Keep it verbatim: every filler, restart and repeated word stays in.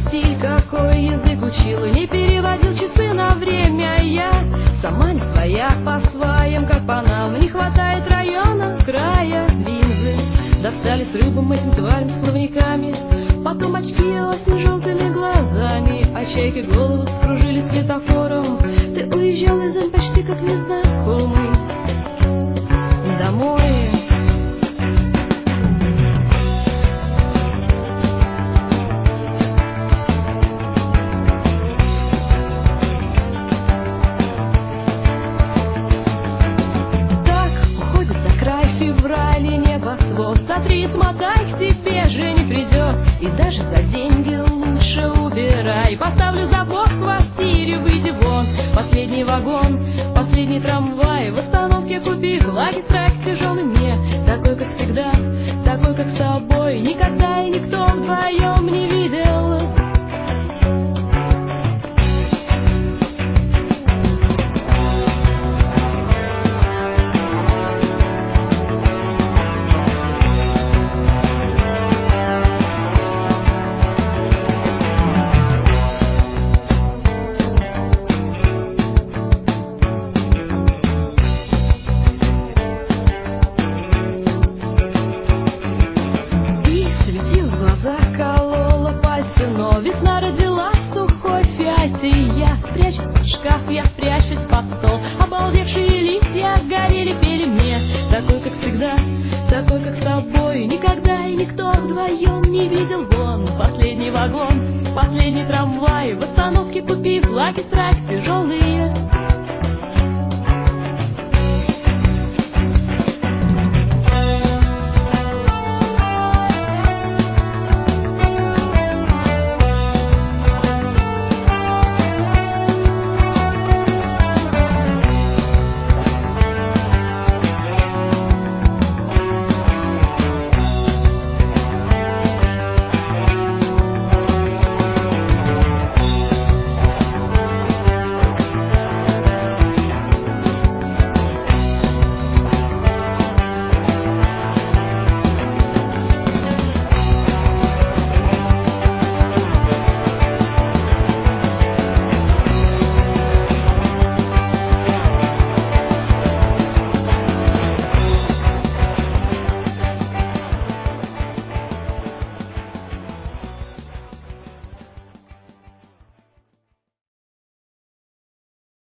стиль, какой язык учил, и не переводил часы на время. Я сама не своя по своим, как по нам. Не хватает района, края, линзы достали с рыбом этим тварям с плавниками. Потом очки осень желтыми глазами, а чайки голову скружили светофором. Ты уезжал из зон почти как незнакомый домой. Смотри, смотай, к тебе же не придет. И даже за деньги лучше убирай. Поставлю забор в квартире, выйди вон. Последний вагон, последний трамвай. В остановке купи флаги, страйк тяжелый мне. Такой, как всегда, такой, как с тобой. Никогда и никто вдвоем не видел. Но весна родила сухой фиате. Я спрячусь под шкаф, я спрячусь под стол. Обалдевшие листья горели, пели мне. Такой, как всегда, такой, как с тобой. Никогда и никто вдвоем не видел вон. Последний вагон, последний трамвай. В остановке купи флаги, страйк тяжелые.